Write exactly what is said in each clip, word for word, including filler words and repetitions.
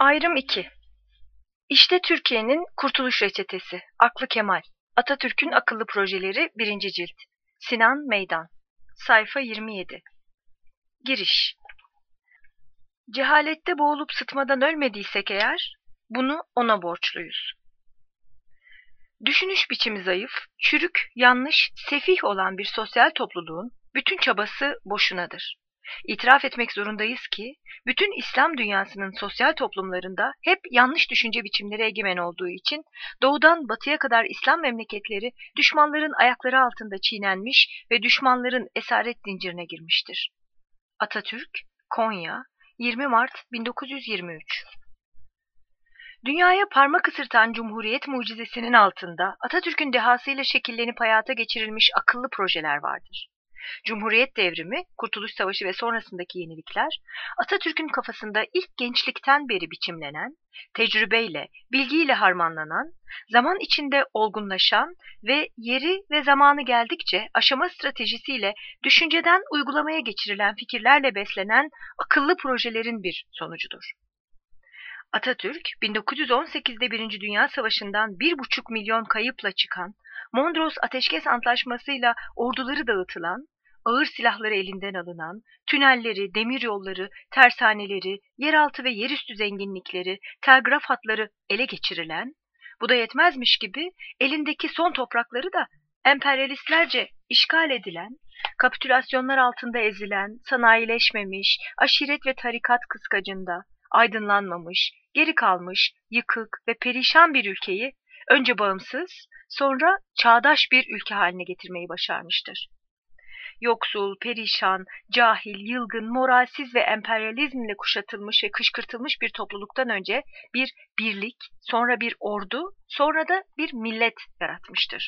Ayrım iki. İşte Türkiye'nin Kurtuluş Reçetesi. Aklı Kemal. Atatürk'ün Akıllı Projeleri birinci cilt. Sinan Meydan. Sayfa yirmi yedi. Giriş. Cehalette boğulup sıtmadan ölmediysek eğer, bunu ona borçluyuz. Düşünüş biçimi zayıf, çürük, yanlış, sefih olan bir sosyal topluluğun bütün çabası boşunadır. İtiraf etmek zorundayız ki, bütün İslam dünyasının sosyal toplumlarında hep yanlış düşünce biçimleri egemen olduğu için, doğudan batıya kadar İslam memleketleri düşmanların ayakları altında çiğnenmiş ve düşmanların esaret zincirine girmiştir. Atatürk, Konya, yirmi Mart bin dokuz yüz yirmi üç. Dünyaya parmak ısırtan Cumhuriyet mucizesinin altında Atatürk'ün dehasıyla şekillenip hayata geçirilmiş akıllı projeler vardır. Cumhuriyet devrimi, Kurtuluş Savaşı ve sonrasındaki yenilikler, Atatürk'ün kafasında ilk gençlikten beri biçimlenen, tecrübeyle, bilgiyle harmanlanan, zaman içinde olgunlaşan ve yeri ve zamanı geldikçe aşama stratejisiyle düşünceden uygulamaya geçirilen fikirlerle beslenen akıllı projelerin bir sonucudur. Atatürk, bin dokuz yüz on sekizde Birinci Dünya Savaşı'ndan bir buçuk milyon kayıpla çıkan, Mondros Ateşkes Antlaşması'yla orduları dağıtılan, ağır silahları elinden alınan, tünelleri, demiryolları, tersaneleri, yeraltı ve yerüstü zenginlikleri, telgraf hatları ele geçirilen, bu da yetmezmiş gibi elindeki son toprakları da emperyalistlerce işgal edilen, kapitülasyonlar altında ezilen, sanayileşmemiş, aşiret ve tarikat kıskacında, aydınlanmamış, geri kalmış, yıkık ve perişan bir ülkeyi önce bağımsız, sonra çağdaş bir ülke haline getirmeyi başarmıştır. Yoksul, perişan, cahil, yılgın, moralsiz ve emperyalizmle kuşatılmış ve kışkırtılmış bir topluluktan önce bir birlik, sonra bir ordu, sonra da bir millet yaratmıştır.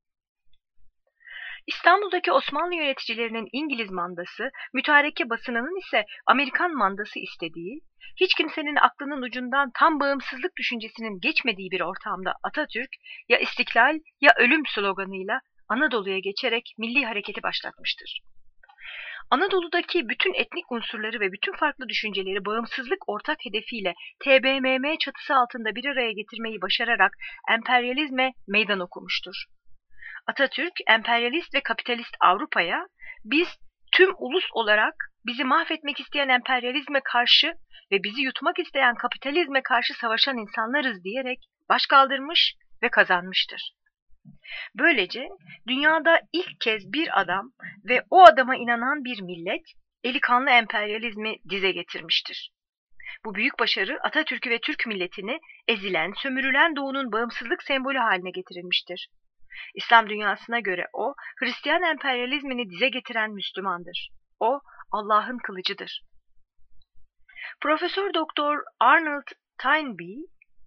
İstanbul'daki Osmanlı yöneticilerinin İngiliz mandası, mütareke basınının ise Amerikan mandası istediği, hiç kimsenin aklının ucundan tam bağımsızlık düşüncesinin geçmediği bir ortamda Atatürk, ya istiklal ya ölüm sloganıyla Anadolu'ya geçerek milli hareketi başlatmıştır. Anadolu'daki bütün etnik unsurları ve bütün farklı düşünceleri bağımsızlık ortak hedefiyle T B M M çatısı altında bir araya getirmeyi başararak emperyalizme meydan okumuştur. Atatürk, emperyalist ve kapitalist Avrupa'ya, biz tüm ulus olarak bizi mahvetmek isteyen emperyalizme karşı ve bizi yutmak isteyen kapitalizme karşı savaşan insanlarız diyerek baş kaldırmış ve kazanmıştır. Böylece dünyada ilk kez bir adam ve o adama inanan bir millet eli kanlı emperyalizmi dize getirmiştir. Bu büyük başarı Atatürk'ü ve Türk milletini ezilen, sömürülen doğunun bağımsızlık sembolü haline getirilmiştir. İslam dünyasına göre o, Hristiyan emperyalizmini dize getiren Müslümandır. O, Allah'ın kılıcıdır. Profesör Doktor Arnold Toynbee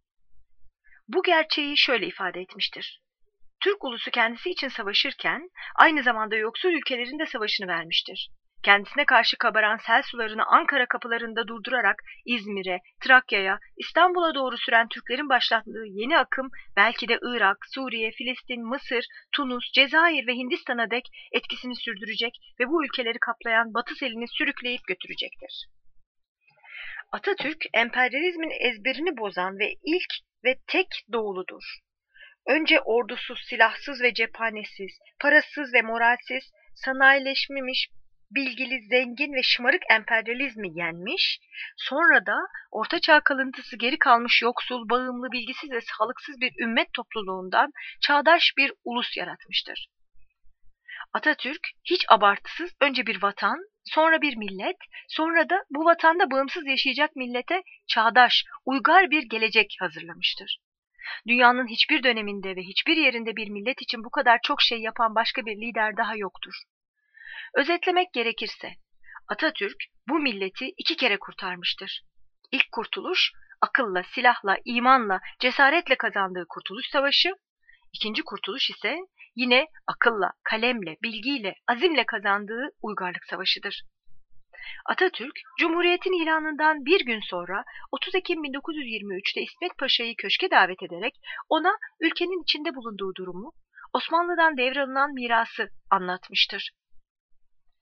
bu gerçeği şöyle ifade etmiştir. Türk ulusu kendisi için savaşırken aynı zamanda yoksul ülkelerin de savaşını vermiştir. Kendisine karşı kabaran sel sularını Ankara kapılarında durdurarak İzmir'e, Trakya'ya, İstanbul'a doğru süren Türklerin başlattığı yeni akım belki de Irak, Suriye, Filistin, Mısır, Tunus, Cezayir ve Hindistan'a dek etkisini sürdürecek ve bu ülkeleri kaplayan Batı selini sürükleyip götürecektir. Atatürk, emperyalizmin ezberini bozan ve ilk ve tek doğuludur. Önce ordusuz, silahsız ve cephanesiz, parasız ve moralsiz, sanayileşmemiş, bilgili, zengin ve şımarık emperyalizmi yenmiş, sonra da ortaçağ kalıntısı geri kalmış yoksul, bağımlı, bilgisiz ve sağlıksız bir ümmet topluluğundan çağdaş bir ulus yaratmıştır. Atatürk hiç abartısız önce bir vatan, sonra bir millet, sonra da bu vatanda bağımsız yaşayacak millete çağdaş, uygar bir gelecek hazırlamıştır. Dünyanın hiçbir döneminde ve hiçbir yerinde bir millet için bu kadar çok şey yapan başka bir lider daha yoktur. Özetlemek gerekirse, Atatürk bu milleti iki kere kurtarmıştır. İlk kurtuluş, akılla, silahla, imanla, cesaretle kazandığı Kurtuluş Savaşı, ikinci kurtuluş ise yine akılla, kalemle, bilgiyle, azimle kazandığı Uygarlık Savaşı'dır. Atatürk, Cumhuriyet'in ilanından bir gün sonra otuz Ekim bin dokuz yüz yirmi üçte İsmet Paşa'yı köşke davet ederek ona ülkenin içinde bulunduğu durumu, Osmanlı'dan devralınan mirası anlatmıştır.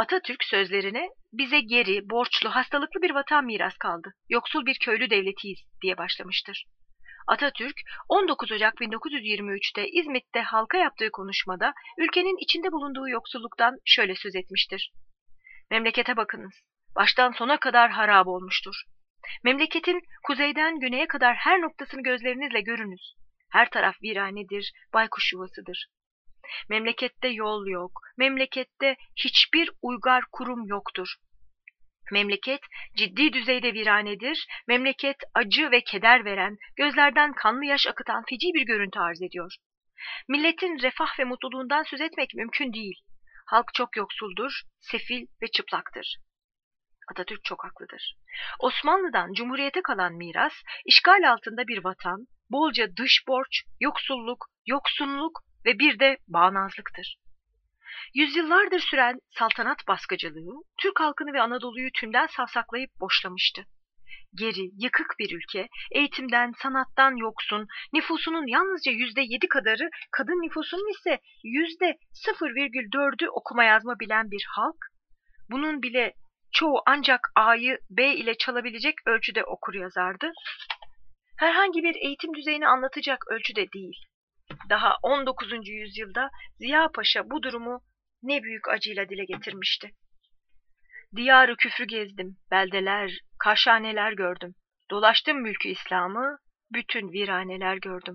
Atatürk sözlerine bize geri, borçlu, hastalıklı bir vatan miras kaldı. Yoksul bir köylü devletiyiz diye başlamıştır. Atatürk on dokuz Ocak bin dokuz yüz yirmi üç'te İzmit'te halka yaptığı konuşmada ülkenin içinde bulunduğu yoksulluktan şöyle söz etmiştir. Memlekete bakınız. Baştan sona kadar harap olmuştur. Memleketin kuzeyden güneye kadar her noktasını gözlerinizle görünüz. Her taraf viranedir, baykuş yuvasıdır. Memlekette yol yok, memlekette hiçbir uygar kurum yoktur. Memleket ciddi düzeyde viranedir, memleket acı ve keder veren, gözlerden kanlı yaş akıtan feci bir görüntü arz ediyor. Milletin refah ve mutluluğundan söz etmek mümkün değil. Halk çok yoksuldur, sefil ve çıplaktır. Atatürk çok haklıdır. Osmanlı'dan Cumhuriyete kalan miras, işgal altında bir vatan, bolca dış borç, yoksulluk, yoksunluk ve bir de bağnazlıktır. Yüzyıllardır süren saltanat baskıcılığı, Türk halkını ve Anadolu'yu tümden savsaklayıp boşlamıştı. Geri, yıkık bir ülke, eğitimden, sanattan yoksun, nüfusunun yalnızca yüzde yedi kadarı, kadın nüfusunun ise yüzde sıfır virgül dördü okuma yazma bilen bir halk, bunun bile çoğu ancak A'yı B ile çalabilecek ölçüde okur yazardı. Herhangi bir eğitim düzeyini anlatacak ölçüde değil. Daha on dokuzuncu yüzyılda Ziya Paşa bu durumu ne büyük acıyla dile getirmişti. Diyarı küfrü gezdim, beldeler, kaşhaneler gördüm. Dolaştım mülkü İslam'ı, bütün viraneler gördüm.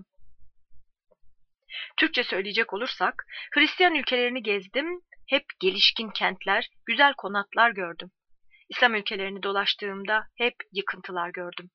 Türkçe söyleyecek olursak, Hristiyan ülkelerini gezdim, hep gelişkin kentler, güzel konaklar gördüm. İslam ülkelerini dolaştığımda hep yıkıntılar gördüm.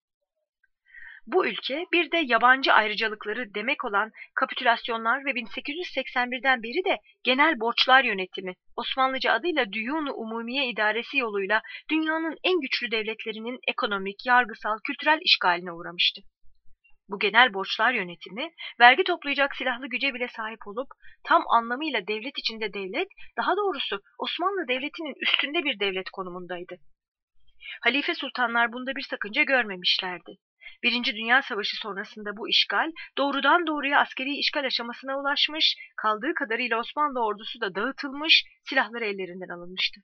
Bu ülke bir de yabancı ayrıcalıkları demek olan kapitülasyonlar ve bin sekiz yüz seksen bir'den beri de genel borçlar yönetimi, Osmanlıca adıyla Düyun-u Umumiye İdaresi yoluyla dünyanın en güçlü devletlerinin ekonomik, yargısal, kültürel işgaline uğramıştı. Bu genel borçlar yönetimi, vergi toplayacak silahlı güce bile sahip olup, tam anlamıyla devlet içinde devlet, daha doğrusu Osmanlı Devleti'nin üstünde bir devlet konumundaydı. Halife sultanlar bunda bir sakınca görmemişlerdi. Birinci Dünya Savaşı sonrasında bu işgal doğrudan doğruya askeri işgal aşamasına ulaşmış, kaldığı kadarıyla Osmanlı ordusu da dağıtılmış, silahları ellerinden alınmıştı.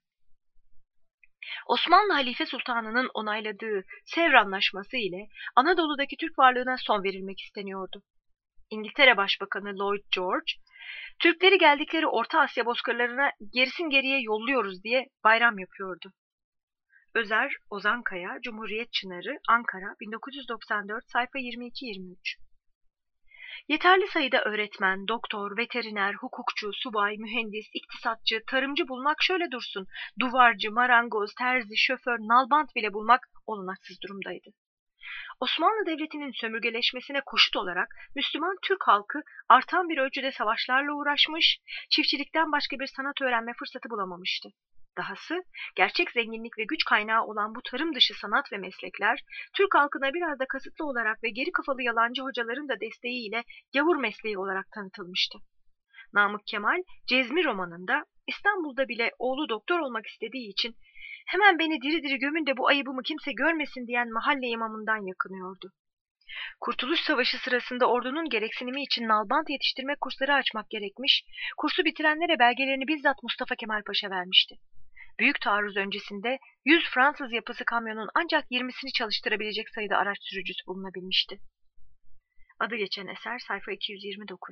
Osmanlı Halife Sultanı'nın onayladığı Sevr Anlaşması ile Anadolu'daki Türk varlığına son verilmek isteniyordu. İngiltere Başbakanı Lloyd George, Türkleri geldikleri Orta Asya bozkırlarına gerisin geriye yolluyoruz diye bayram yapıyordu. Özer Ozankaya, Cumhuriyet Çınarı, Ankara, bin dokuz yüz doksan dört, sayfa yirmi iki yirmi üç. Yeterli sayıda öğretmen, doktor, veteriner, hukukçu, subay, mühendis, iktisatçı, tarımcı bulmak şöyle dursun, duvarcı, marangoz, terzi, şoför, nalbant bile bulmak olanaksız durumdaydı. Osmanlı Devleti'nin sömürgeleşmesine koşut olarak Müslüman Türk halkı artan bir ölçüde savaşlarla uğraşmış, çiftçilikten başka bir sanat öğrenme fırsatı bulamamıştı. Dahası gerçek zenginlik ve güç kaynağı olan bu tarım dışı sanat ve meslekler, Türk halkına biraz da kasıtlı olarak ve geri kafalı yalancı hocaların da desteğiyle gavur mesleği olarak tanıtılmıştı. Namık Kemal, Cezmi romanında İstanbul'da bile oğlu doktor olmak istediği için hemen beni diri diri gömün de bu ayıbımı kimse görmesin diyen mahalle imamından yakınıyordu. Kurtuluş Savaşı sırasında ordunun gereksinimi için nalbant yetiştirme kursları açmak gerekmiş, kursu bitirenlere belgelerini bizzat Mustafa Kemal Paşa vermişti. Büyük taarruz öncesinde yüz Fransız yapısı kamyonun ancak yirmisini çalıştırabilecek sayıda araç sürücüsü bulunabilmişti. Adı geçen eser sayfa iki yüz yirmi dokuz.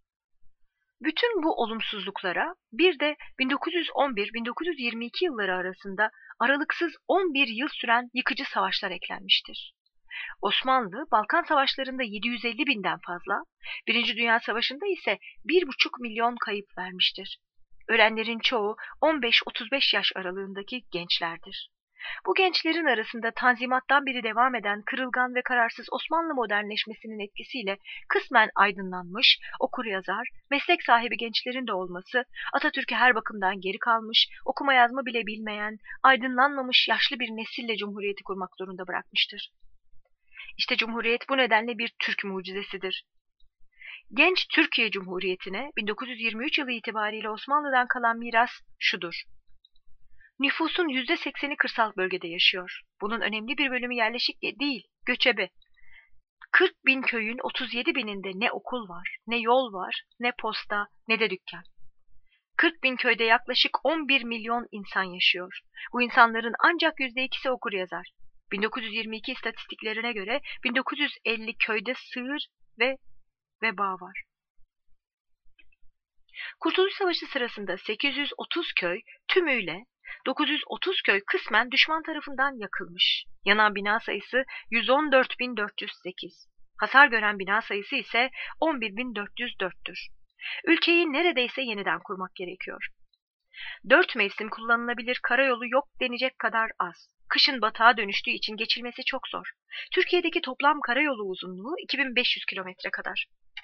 Bütün bu olumsuzluklara bir de bin dokuz yüz on bir bin dokuz yüz yirmi iki yılları arasında aralıksız on bir yıl süren yıkıcı savaşlar eklenmiştir. Osmanlı, Balkan Savaşları'nda yedi yüz elli binden fazla, Birinci Dünya Savaşı'nda ise bir buçuk milyon kayıp vermiştir. Ölenlerin çoğu on beş otuz beş yaş aralığındaki gençlerdir. Bu gençlerin arasında Tanzimat'tan beri devam eden kırılgan ve kararsız Osmanlı modernleşmesinin etkisiyle kısmen aydınlanmış, okuryazar, meslek sahibi gençlerin de olması, Atatürk'ü her bakımdan geri kalmış, okuma yazma bile bilmeyen, aydınlanmamış yaşlı bir nesille Cumhuriyeti kurmak zorunda bırakmıştır. İşte Cumhuriyet bu nedenle bir Türk mucizesidir. Genç Türkiye Cumhuriyeti'ne bin dokuz yüz yirmi üç yılı itibariyle Osmanlı'dan kalan miras şudur. Nüfusun yüzde sekseni kırsal bölgede yaşıyor. Bunun önemli bir bölümü yerleşik değil, göçebe. kırk bin köyün otuz yedi bininde ne okul var, ne yol var, ne posta, ne de dükkan. kırk bin köyde yaklaşık on bir milyon insan yaşıyor. Bu insanların ancak yüzde ikisi okur yazar. bin dokuz yüz yirmi iki istatistiklerine göre bin dokuz yüz elli köyde sığır ve veba var. Kurtuluş Savaşı sırasında sekiz yüz otuz köy tümüyle, dokuz yüz otuz köy kısmen düşman tarafından yakılmış. Yanan bina sayısı yüz on dört bin dört yüz sekiz. Hasar gören bina sayısı ise on bir bin dört yüz dörttür. Ülkeyi neredeyse yeniden kurmak gerekiyor. Dört mevsim kullanılabilir karayolu yok denecek kadar az. Kışın batağa dönüştüğü için geçilmesi çok zor. Türkiye'deki toplam karayolu uzunluğu iki bin beş yüz kilometre kadar.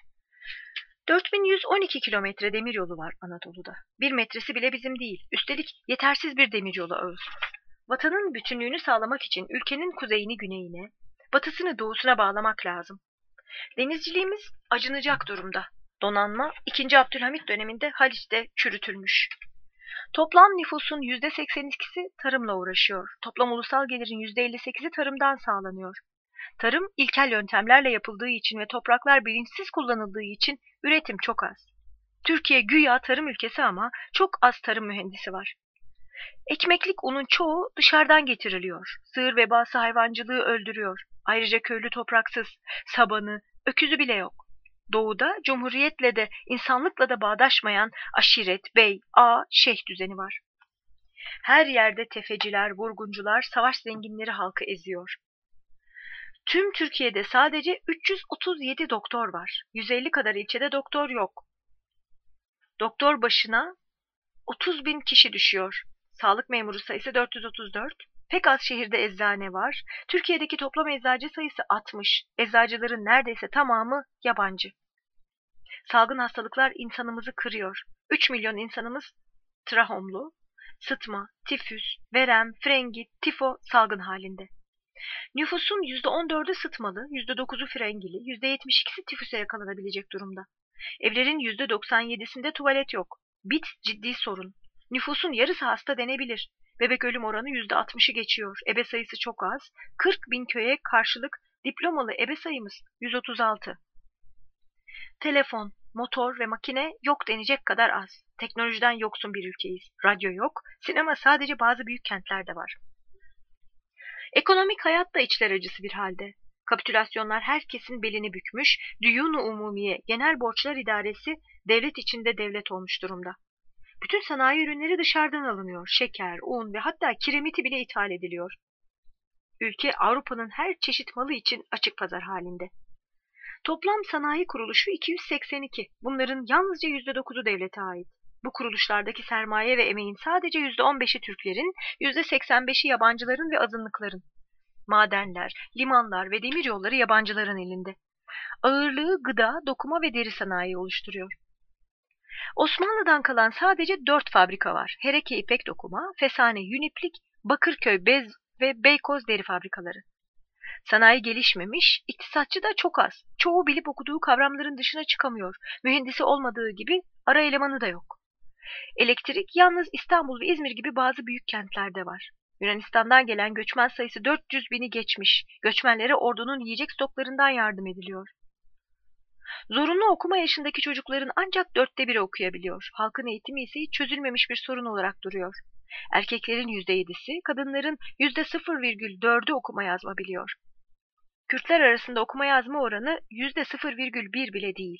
dört bin yüz on iki kilometre demiryolu var Anadolu'da. Bir metresi bile bizim değil. Üstelik yetersiz bir demiryolu ağı. Vatanın bütünlüğünü sağlamak için ülkenin kuzeyini güneyine, batısını doğusuna bağlamak lazım. Denizciliğimiz acınacak durumda. Donanma ikinci. Abdülhamit döneminde Haliç'te çürütülmüş. Toplam nüfusun yüzde seksen ikisi tarımla uğraşıyor. Toplam ulusal gelirin yüzde elli sekizi tarımdan sağlanıyor. Tarım ilkel yöntemlerle yapıldığı için ve topraklar bilinçsiz kullanıldığı için üretim çok az. Türkiye güya tarım ülkesi ama çok az tarım mühendisi var. Ekmeklik unun çoğu dışarıdan getiriliyor. Sığır vebası hayvancılığı öldürüyor. Ayrıca köylü topraksız, sabanı, öküzü bile yok. Doğuda cumhuriyetle de insanlıkla da bağdaşmayan aşiret, bey, ağa, şeyh düzeni var. Her yerde tefeciler, vurguncular, savaş zenginleri halkı eziyor. Tüm Türkiye'de sadece üç yüz otuz yedi doktor var. yüz elli kadar ilçede doktor yok. Doktor başına otuz bin kişi düşüyor. Sağlık memuru sayısı dört yüz otuz dört. Pek az şehirde eczane var. Türkiye'deki toplam eczacı sayısı altmış. Eczacıların neredeyse tamamı yabancı. Salgın hastalıklar insanımızı kırıyor. üç milyon insanımız trahomlu, sıtma, tifüs, verem, frengi, tifo salgın halinde. Nüfusun yüzde on dördü sıtmalı, yüzde dokuzu frengili, yüzde yetmiş ikisi tifüse yakalanabilecek durumda. Evlerin yüzde doksan yedisinde tuvalet yok. Bit ciddi sorun. Nüfusun yarısı hasta denebilir. Bebek ölüm oranı yüzde altmışı geçiyor. Ebe sayısı çok az. kırk bin köye karşılık diplomalı ebe sayımız yüz otuz altı. Telefon, motor ve makine yok denecek kadar az. Teknolojiden yoksun bir ülkeyiz. Radyo yok, sinema sadece bazı büyük kentlerde var. Ekonomik hayat da içler acısı bir halde. Kapitülasyonlar herkesin belini bükmüş, Düyun-u Umumiye Genel Borçlar İdaresi devlet içinde devlet olmuş durumda. Bütün sanayi ürünleri dışarıdan alınıyor. Şeker, un ve hatta kiremiti bile ithal ediliyor. Ülke Avrupa'nın her çeşit malı için açık pazar halinde. Toplam sanayi kuruluşu iki yüz seksen iki. Bunların yalnızca yüzde dokuzu devlete ait. Bu kuruluşlardaki sermaye ve emeğin sadece yüzde on beşi Türklerin, yüzde seksen beşi yabancıların ve azınlıkların. Madenler, limanlar ve demiryolları yabancıların elinde. Ağırlığı gıda, dokuma ve deri sanayi oluşturuyor. Osmanlı'dan kalan sadece dört fabrika var. Hereke İpek Dokuma, Fesane Yüniplik, Bakırköy Bez ve Beykoz Deri fabrikaları. Sanayi gelişmemiş, iktisatçı da çok az. Çoğu bilip okuduğu kavramların dışına çıkamıyor. Mühendisi olmadığı gibi ara elemanı da yok. Elektrik yalnız İstanbul ve İzmir gibi bazı büyük kentlerde var. Yunanistan'dan gelen göçmen sayısı dört yüz bini geçmiş. Göçmenlere ordunun yiyecek stoklarından yardım ediliyor. Zorunlu okuma yaşındaki çocukların ancak dörtte biri okuyabiliyor. Halkın eğitimi ise hiç çözülmemiş bir sorun olarak duruyor. Erkeklerin yüzde yedisi, kadınların yüzde sıfır virgül dördü okuma yazma biliyor. Kürtler arasında okuma yazma oranı yüzde sıfır virgül bir bile değil.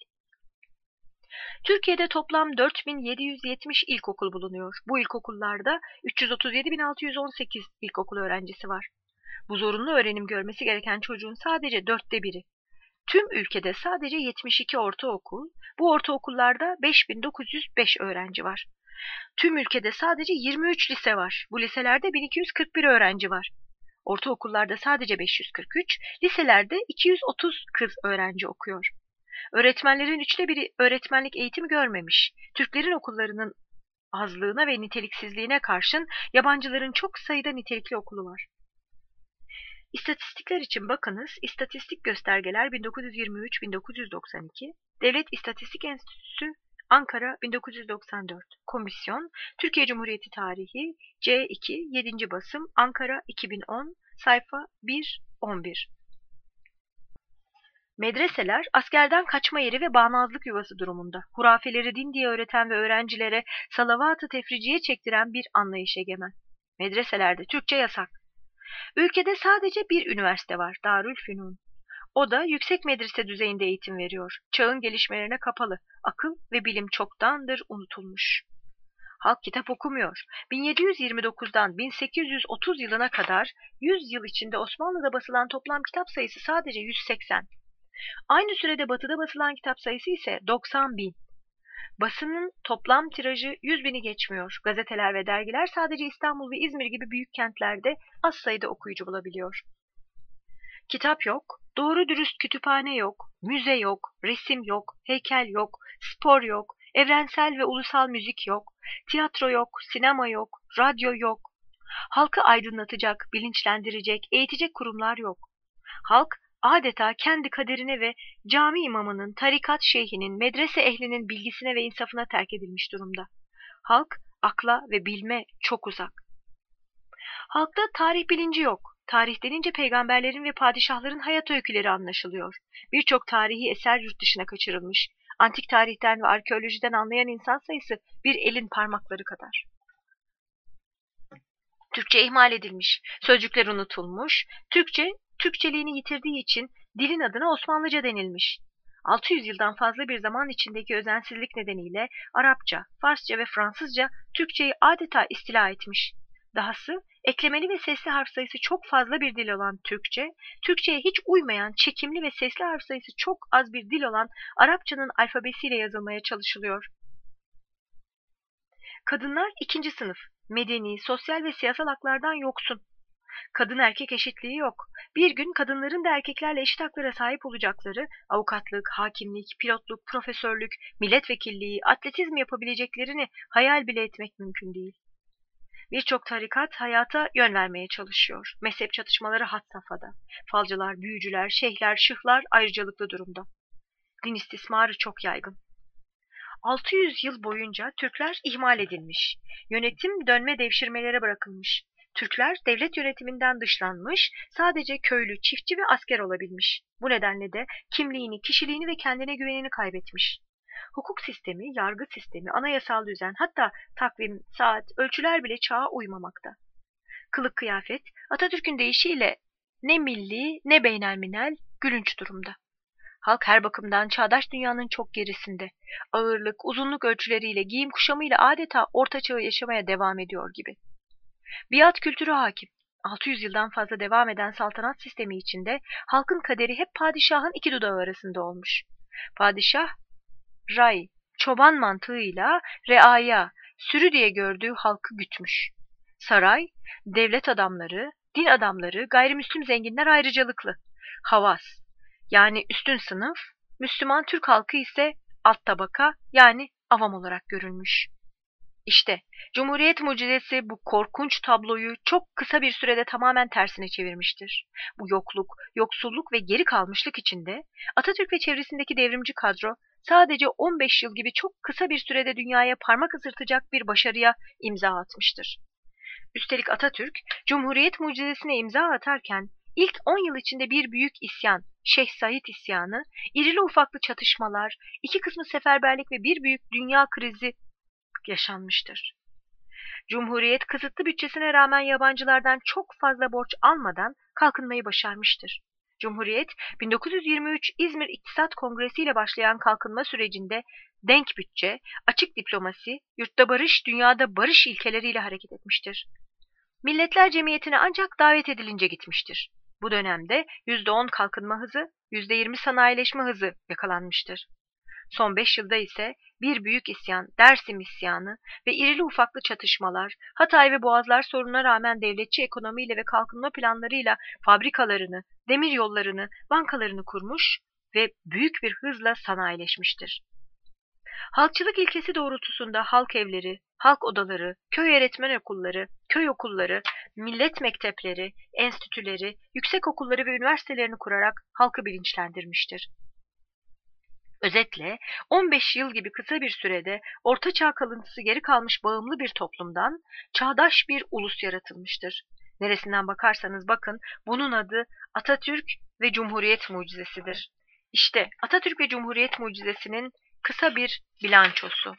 Türkiye'de toplam dört bin yedi yüz yetmiş ilkokul bulunuyor. Bu ilkokullarda üç yüz otuz yedi bin altı yüz on sekiz ilkokul öğrencisi var. Bu zorunlu öğrenim görmesi gereken çocuğun sadece dörtte biri. Tüm ülkede sadece yetmiş iki ortaokul, bu ortaokullarda beş bin dokuz yüz beş öğrenci var. Tüm ülkede sadece yirmi üç lise var. Bu liselerde bin iki yüz kırk bir öğrenci var. Ortaokullarda sadece beş yüz kırk üç, liselerde iki yüz otuz kız öğrenci okuyor. Öğretmenlerin üçte biri öğretmenlik eğitimi görmemiş. Türklerin okullarının azlığına ve niteliksizliğine karşın yabancıların çok sayıda nitelikli okulu var. İstatistikler için bakınız, İstatistik Göstergeler bin dokuz yüz yirmi üç bin dokuz yüz doksan iki, Devlet İstatistik Enstitüsü Ankara bin dokuz yüz doksan dört, Komisyon, Türkiye Cumhuriyeti Tarihi, C iki, yedinci basım, Ankara iki bin on, sayfa bir on bir. Medreseler askerden kaçma yeri ve bağnazlık yuvası durumunda. Hurafeleri din diye öğreten ve öğrencilere salavat-ı tefriciye çektiren bir anlayış egemen. Medreselerde Türkçe yasak. Ülkede sadece bir üniversite var, Darülfünun. O da yüksek medrese düzeyinde eğitim veriyor. Çağın gelişmelerine kapalı. Akıl ve bilim çoktandır unutulmuş. Halk kitap okumuyor. bin yedi yüz yirmi dokuzdan bin sekiz yüz otuz yılına kadar yüz yıl içinde Osmanlı'da basılan toplam kitap sayısı sadece yüz seksen. Aynı sürede Batı'da basılan kitap sayısı ise doksan bin. Basının toplam tirajı yüz bini geçmiyor. Gazeteler ve dergiler sadece İstanbul ve İzmir gibi büyük kentlerde az sayıda okuyucu bulabiliyor. Kitap yok, doğru dürüst kütüphane yok, müze yok, resim yok, heykel yok, spor yok, evrensel ve ulusal müzik yok, tiyatro yok, sinema yok, radyo yok. Halkı aydınlatacak, bilinçlendirecek, eğitecek kurumlar yok. Halk adeta kendi kaderine ve cami imamının, tarikat şeyhinin, medrese ehlinin bilgisine ve insafına terk edilmiş durumda. Halk akla ve bilme çok uzak. Halkta tarih bilinci yok. Tarih denince peygamberlerin ve padişahların hayat öyküleri anlaşılıyor. Birçok tarihi eser yurt dışına kaçırılmış. Antik tarihten ve arkeolojiden anlayan insan sayısı bir elin parmakları kadar. Türkçe ihmal edilmiş, sözcükler unutulmuş, Türkçe, Türkçeliğini yitirdiği için dilin adına Osmanlıca denilmiş. altı yüz yıldan fazla bir zaman içindeki özensizlik nedeniyle Arapça, Farsça ve Fransızca Türkçeyi adeta istila etmiş. Dahası eklemeli ve sesli harf sayısı çok fazla bir dil olan Türkçe, Türkçeye hiç uymayan çekimli ve sesli harf sayısı çok az bir dil olan Arapçanın alfabesiyle yazılmaya çalışılıyor. Kadınlar ikinci sınıf, medeni, sosyal ve siyasal haklardan yoksun. Kadın erkek eşitliği yok. Bir gün kadınların da erkeklerle eşit haklara sahip olacakları, avukatlık, hakimlik, pilotluk, profesörlük, milletvekilliği, atletizm yapabileceklerini hayal bile etmek mümkün değil. Birçok tarikat hayata yön vermeye çalışıyor. Mezhep çatışmaları had safhada. Falcılar, büyücüler, şeyhler, şıhlar ayrıcalıklı durumda. Din istismarı çok yaygın. altı yüz yıl boyunca Türkler ihmal edilmiş. Yönetim dönme devşirmelere bırakılmış. Türkler devlet yönetiminden dışlanmış, sadece köylü, çiftçi ve asker olabilmiş. Bu nedenle de kimliğini, kişiliğini ve kendine güvenini kaybetmiş. Hukuk sistemi, yargı sistemi, anayasal düzen, hatta takvim, saat, ölçüler bile çağa uymamakta. Kılık kıyafet, Atatürk'ün deyişiyle ne milli ne beynelminel gülünç durumda. Halk her bakımdan çağdaş dünyanın çok gerisinde. Ağırlık, uzunluk ölçüleriyle, giyim kuşamıyla adeta orta çağı yaşamaya devam ediyor gibi. Biat kültürü hakim. altı yüz yıldan fazla devam eden saltanat sistemi içinde halkın kaderi hep padişahın iki dudağı arasında olmuş. Padişah, ray, çoban mantığıyla reaya, sürü diye gördüğü halkı gütmüş. Saray, devlet adamları, din adamları, gayrimüslim zenginler ayrıcalıklı. Havas, yani üstün sınıf, Müslüman Türk halkı ise alt tabaka, yani avam olarak görülmüş. İşte Cumhuriyet mucizesi bu korkunç tabloyu çok kısa bir sürede tamamen tersine çevirmiştir. Bu yokluk, yoksulluk ve geri kalmışlık içinde Atatürk ve çevresindeki devrimci kadro sadece on beş yıl gibi çok kısa bir sürede dünyaya parmak ısırtacak bir başarıya imza atmıştır. Üstelik Atatürk, Cumhuriyet mucizesine imza atarken ilk on yıl içinde bir büyük isyan, Şeyh Said isyanı, irili ufaklı çatışmalar, iki kısmı seferberlik ve bir büyük dünya krizi yaşanmıştır. Cumhuriyet kısıtlı bütçesine rağmen yabancılardan çok fazla borç almadan kalkınmayı başarmıştır. Cumhuriyet bin dokuz yüz yirmi üç İzmir İktisat Kongresi ile başlayan kalkınma sürecinde denk bütçe, açık diplomasi, yurtta barış, dünyada barış ilkeleriyle hareket etmiştir. Milletler Cemiyeti'ne ancak davet edilince gitmiştir. Bu dönemde yüzde on kalkınma hızı, yüzde yirmi sanayileşme hızı yakalanmıştır. Son beş yılda ise bir büyük isyan, Dersim isyanı ve irili ufaklı çatışmalar, Hatay ve Boğazlar sorununa rağmen devletçi ekonomiyle ve kalkınma planlarıyla fabrikalarını, demir yollarını, bankalarını kurmuş ve büyük bir hızla sanayileşmiştir. Halkçılık ilkesi doğrultusunda halk evleri, halk odaları, köy öğretmen okulları, köy okulları, millet mektepleri, enstitüleri, yüksek okulları ve üniversitelerini kurarak halkı bilinçlendirmiştir. Özetle on beş yıl gibi kısa bir sürede Orta Çağ kalıntısı geri kalmış bağımlı bir toplumdan çağdaş bir ulus yaratılmıştır. Neresinden bakarsanız bakın bunun adı Atatürk ve Cumhuriyet mucizesidir. İşte Atatürk ve Cumhuriyet mucizesinin kısa bir bilançosu.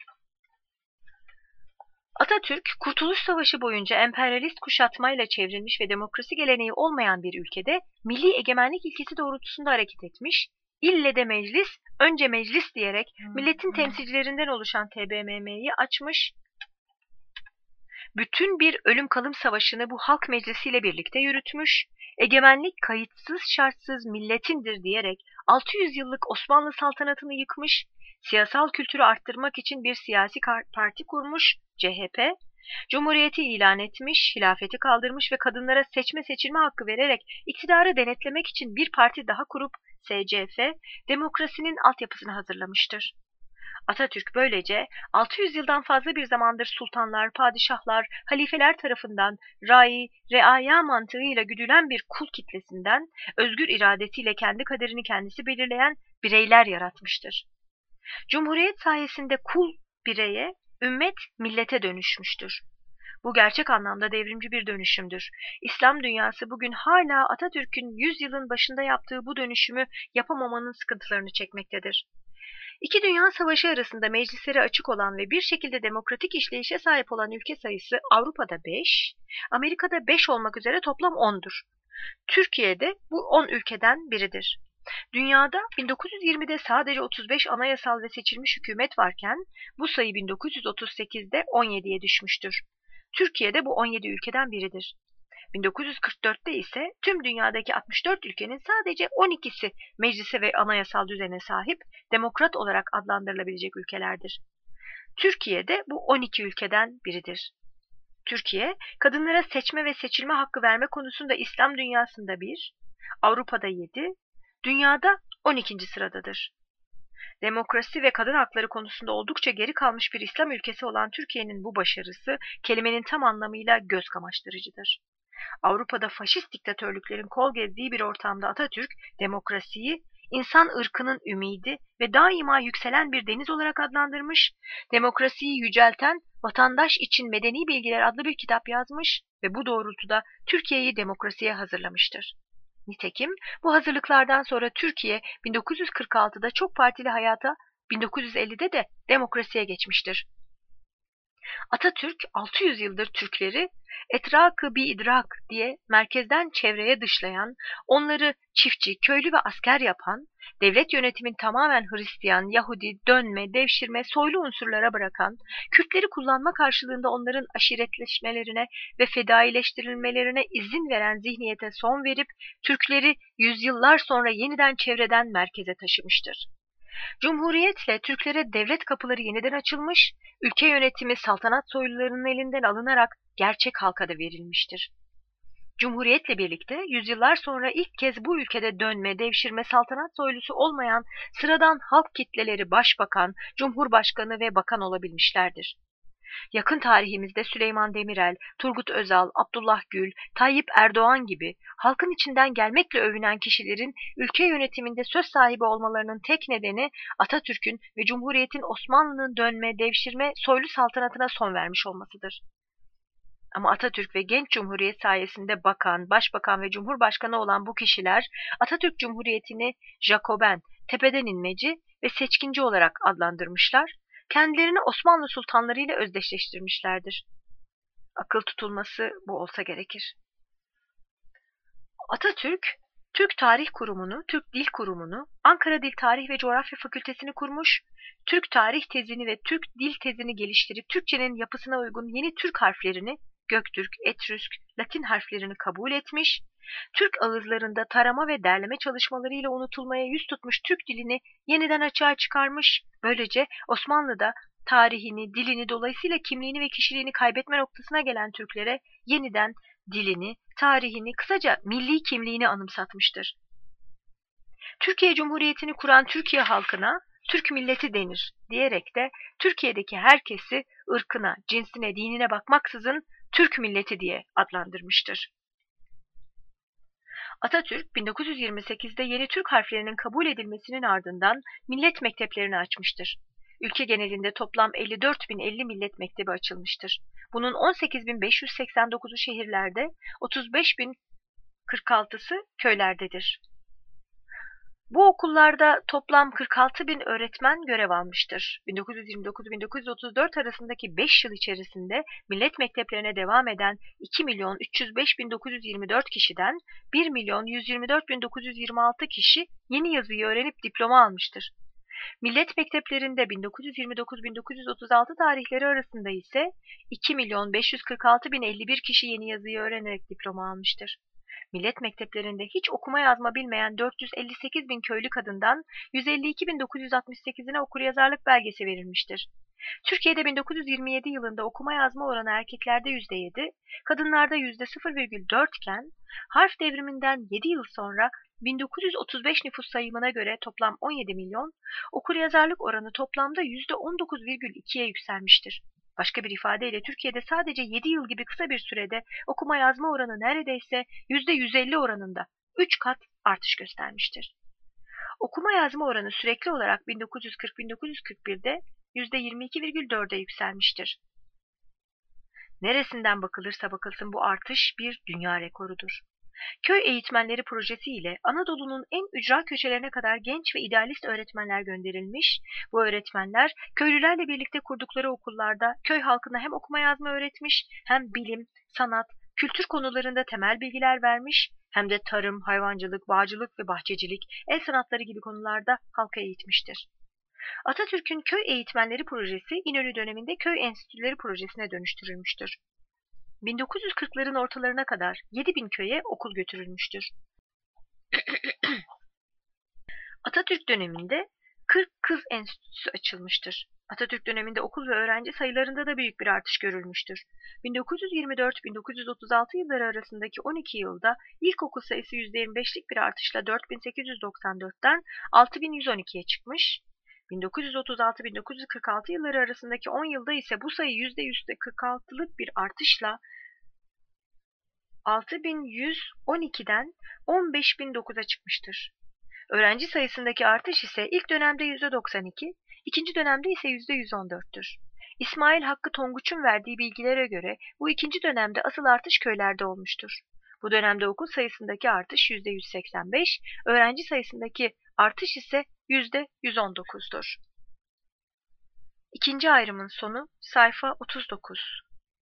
Atatürk, Kurtuluş Savaşı boyunca emperyalist kuşatmayla çevrilmiş ve demokrasi geleneği olmayan bir ülkede milli egemenlik ilkesi doğrultusunda hareket etmiş, ille de meclis, önce meclis diyerek milletin temsilcilerinden oluşan T B M M'yi açmış, bütün bir ölüm kalım savaşını bu halk meclisiyle birlikte yürütmüş, egemenlik kayıtsız şartsız milletindir diyerek altı yüz yıllık Osmanlı saltanatını yıkmış, siyasal kültürü arttırmak için bir siyasi parti kurmuş, C H P, Cumhuriyeti ilan etmiş, hilafeti kaldırmış ve kadınlara seçme seçilme hakkı vererek iktidarı denetlemek için bir parti daha kurup S C F, demokrasinin altyapısını hazırlamıştır. Atatürk böylece altı yüz yıldan fazla bir zamandır sultanlar, padişahlar, halifeler tarafından rai, reaya mantığıyla güdülen bir kul kitlesinden özgür iradesiyle kendi kaderini kendisi belirleyen bireyler yaratmıştır. Cumhuriyet sayesinde kul bireye, ümmet millete dönüşmüştür. Bu gerçek anlamda devrimci bir dönüşümdür. İslam dünyası bugün hala Atatürk'ün yüz yılın başında yaptığı bu dönüşümü yapamamanın sıkıntılarını çekmektedir. İki Dünya Savaşı arasında meclisleri açık olan ve bir şekilde demokratik işleyişe sahip olan ülke sayısı Avrupa'da beş, Amerika'da beş olmak üzere toplam ondur. Türkiye'de bu on ülkeden biridir. Dünyada bin dokuz yüz yirmide sadece otuz beş anayasal ve seçilmiş hükümet varken bu sayı bin dokuz yüz otuz sekizde on yediye düşmüştür. Türkiye'de bu on yedi ülkeden biridir. bin dokuz yüz kırk dörtte ise tüm dünyadaki altmış dört ülkenin sadece on ikisi meclise ve anayasal düzene sahip, demokrat olarak adlandırılabilecek ülkelerdir. Türkiye'de bu on iki ülkeden biridir. Türkiye, kadınlara seçme ve seçilme hakkı verme konusunda İslam dünyasında bir, Avrupa'da yedi, dünyada on ikinci sıradadır. Demokrasi ve kadın hakları konusunda oldukça geri kalmış bir İslam ülkesi olan Türkiye'nin bu başarısı kelimenin tam anlamıyla göz kamaştırıcıdır. Avrupa'da faşist diktatörlüklerin kol gezdiği bir ortamda Atatürk, demokrasiyi insan ırkının ümidi ve daima yükselen bir deniz olarak adlandırmış, demokrasiyi yücelten Vatandaş için Medeni Bilgiler adlı bir kitap yazmış ve bu doğrultuda Türkiye'yi demokrasiye hazırlamıştır. Nitekim bu hazırlıklardan sonra Türkiye bin dokuz yüz kırk altıda çok partili hayata, bin dokuz yüz ellide de demokrasiye geçmiştir. Atatürk altı yüz yıldır Türkleri etrakı bi idrak diye merkezden çevreye dışlayan, onları çiftçi, köylü ve asker yapan, devlet yönetimin tamamen Hristiyan, Yahudi, dönme, devşirme, soylu unsurlara bırakan, Kürtleri kullanma karşılığında onların aşiretleşmelerine ve fedaileştirilmelerine izin veren zihniyete son verip Türkleri yüzyıllar sonra yeniden çevreden merkeze taşımıştır. Cumhuriyetle Türklere devlet kapıları yeniden açılmış, ülke yönetimi saltanat soylularının elinden alınarak gerçek halka da verilmiştir. Cumhuriyetle birlikte yüzyıllar sonra ilk kez bu ülkede dönme, devşirme, saltanat soylusu olmayan sıradan halk kitleleri başbakan, cumhurbaşkanı ve bakan olabilmişlerdir. Yakın tarihimizde Süleyman Demirel, Turgut Özal, Abdullah Gül, Tayyip Erdoğan gibi halkın içinden gelmekle övünen kişilerin ülke yönetiminde söz sahibi olmalarının tek nedeni Atatürk'ün ve Cumhuriyet'in Osmanlı'nın dönme, devşirme, soylu saltanatına son vermiş olmasıdır. Ama Atatürk ve genç Cumhuriyet sayesinde bakan, başbakan ve cumhurbaşkanı olan bu kişiler Atatürk Cumhuriyeti'ni Jacoben, tepeden inmeci ve seçkinci olarak adlandırmışlar, kendilerini Osmanlı sultanları ile özdeşleştirmişlerdir. Akıl tutulması bu olsa gerekir. Atatürk, Türk Tarih Kurumu'nu, Türk Dil Kurumu'nu, Ankara Dil Tarih ve Coğrafya Fakültesini kurmuş, Türk Tarih tezini ve Türk Dil tezini geliştirip Türkçenin yapısına uygun yeni Türk harflerini, Göktürk, Etrüsk, Latin harflerini kabul etmiş, Türk ağızlarında tarama ve derleme çalışmalarıyla unutulmaya yüz tutmuş Türk dilini yeniden açığa çıkarmış, böylece Osmanlı'da tarihini, dilini, dolayısıyla kimliğini ve kişiliğini kaybetme noktasına gelen Türklere yeniden dilini, tarihini, kısaca milli kimliğini anımsatmıştır. Türkiye Cumhuriyeti'ni kuran Türkiye halkına Türk milleti denir diyerek de Türkiye'deki herkesi ırkına, cinsine, dinine bakmaksızın Türk milleti diye adlandırmıştır. Atatürk bin dokuz yüz yirmi sekizde yeni Türk harflerinin kabul edilmesinin ardından millet mekteplerini açmıştır. Ülke genelinde toplam elli dört bin elli millet mektebi açılmıştır. Bunun on sekiz bin beş yüz seksen dokuzu şehirlerde, otuz beş bin kırk altısı köylerdedir. Bu okullarda toplam kırk altı bin öğretmen görev almıştır. bin dokuz yüz yirmi dokuz - bin dokuz yüz otuz dört arasındaki beş yıl içerisinde millet mekteplerine devam eden iki milyon üç yüz beş bin dokuz yüz yirmi dört kişiden bir milyon yüz yirmi dört bin dokuz yüz yirmi altı kişi yeni yazıyı öğrenip diploma almıştır. Millet mekteplerinde bin dokuz yüz yirmi dokuz - bin dokuz yüz otuz altı tarihleri arasında ise iki milyon beş yüz kırk altı bin elli bir kişi yeni yazıyı öğrenerek diploma almıştır. Millet mekteplerinde hiç okuma yazma bilmeyen dört yüz elli sekiz bin köylü kadından yüz elli iki bin dokuz yüz altmış sekizine okuryazarlık belgesi verilmiştir. Türkiye'de bin dokuz yüz yirmi yedi yılında okuma yazma oranı erkeklerde yüzde yedi, kadınlarda yüzde sıfır virgül dört iken harf devriminden yedi yıl sonra bin dokuz yüz otuz beş nüfus sayımına göre toplam on yedi milyon, okuryazarlık oranı toplamda yüzde on dokuz virgül ikiye yükselmiştir. Başka bir ifadeyle Türkiye'de sadece yedi yıl gibi kısa bir sürede okuma yazma oranı neredeyse yüzde yüz elli oranında üç kat artış göstermiştir. Okuma yazma oranı sürekli olarak bin dokuz yüz kırk - bin dokuz yüz kırk birde yüzde yirmi iki virgül dörde yükselmiştir. Neresinden bakılırsa bakılsın bu artış bir dünya rekorudur. Köy eğitmenleri projesi ile Anadolu'nun en ücra köşelerine kadar genç ve idealist öğretmenler gönderilmiş, bu öğretmenler köylülerle birlikte kurdukları okullarda köy halkına hem okuma yazma öğretmiş, hem bilim, sanat, kültür konularında temel bilgiler vermiş, hem de tarım, hayvancılık, bağcılık ve bahçecilik, el sanatları gibi konularda halka eğitmiştir. Atatürk'ün köy eğitmenleri projesi İnönü döneminde köy enstitüleri projesine dönüştürülmüştür. bin dokuz yüz kırkların ortalarına kadar yedi bin köye okul götürülmüştür. Atatürk döneminde kırk kız enstitüsü açılmıştır. Atatürk döneminde okul ve öğrenci sayılarında da büyük bir artış görülmüştür. bin dokuz yüz yirmi dört - bin dokuz yüz otuz altı yılları arasındaki on iki yılda ilkokul sayısı yüzde yirmi beşlik bir artışla dört bin sekiz yüz doksan dörtten altı bin yüz on ikiye çıkmış. bin dokuz yüz otuz altı - bin dokuz yüz kırk altı yılları arasındaki on yılda ise bu sayı yüzde kırk altılık bir artışla altı bin yüz on ikiden on beş bin dokuza çıkmıştır. Öğrenci sayısındaki artış ise ilk dönemde yüzde doksan iki, ikinci dönemde ise yüzde yüz on dörttür. İsmail Hakkı Tonguç'un verdiği bilgilere göre bu ikinci dönemde asıl artış köylerde olmuştur. Bu dönemde okul sayısındaki artış yüzde yüz seksen beş, öğrenci sayısındaki artış ise yüzde yüz on dokuzdur. İkinci ayrımın sonu sayfa otuz dokuz.